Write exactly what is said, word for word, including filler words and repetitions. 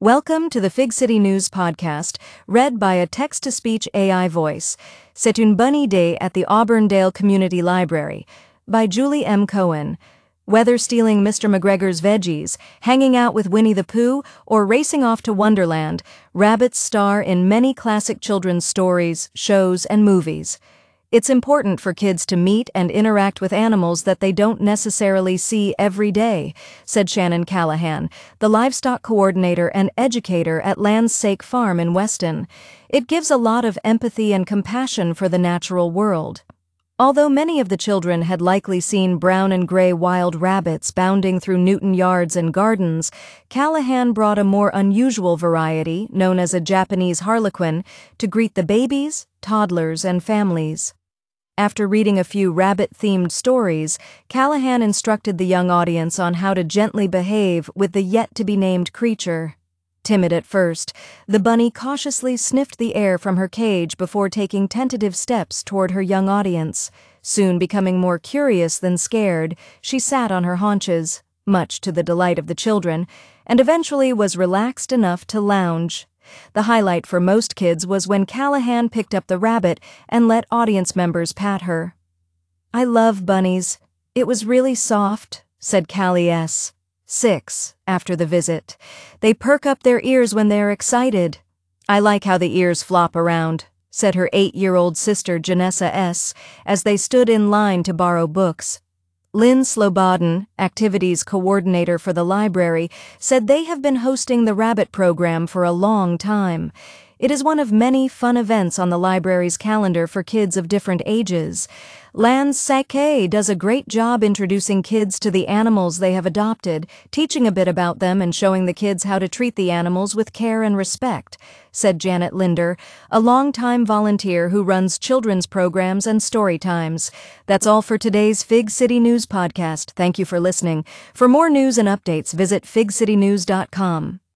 Welcome to the Fig City News podcast, read by a text-to-speech A I voice. C'est une bonne idée at the Auburndale Community Library, by Julie M. Cohen. Whether stealing Mister McGregor's veggies, hanging out with Winnie the Pooh, or racing off to Wonderland, rabbits star in many classic children's stories, shows, and movies. It's important for kids to meet and interact with animals that they don't necessarily see every day, said Shannon Callahan, the livestock coordinator and educator at Land's Sake Farm in Weston. It gives a lot of empathy and compassion for the natural world. Although many of the children had likely seen brown and gray wild rabbits bounding through Newton yards and gardens, Callahan brought a more unusual variety, known as a Japanese harlequin, to greet the babies, toddlers, and families. After reading a few rabbit-themed stories, Callahan instructed the young audience on how to gently behave with the yet-to-be-named creature. Timid at first, the bunny cautiously sniffed the air from her cage before taking tentative steps toward her young audience. Soon becoming more curious than scared, she sat on her haunches, much to the delight of the children, and eventually was relaxed enough to lounge. The highlight for most kids was when Callahan picked up the rabbit and let audience members pat her. "I love bunnies. It was really soft," said Callie S., six, after the visit. "They perk up their ears when they're excited." "I like how the ears flop around," said her eight-year-old sister Janessa S., as they stood in line to borrow books. Lynn Slobodin, activities coordinator for the library, said they have been hosting the rabbit program for a long time. It is one of many fun events on the library's calendar for kids of different ages. Land's Sake does a great job introducing kids to the animals they have adopted, teaching a bit about them and showing the kids how to treat the animals with care and respect, said Janet Linder, a longtime volunteer who runs children's programs and story times. That's all for today's Fig City News podcast. Thank you for listening. For more news and updates, visit fig city news dot com.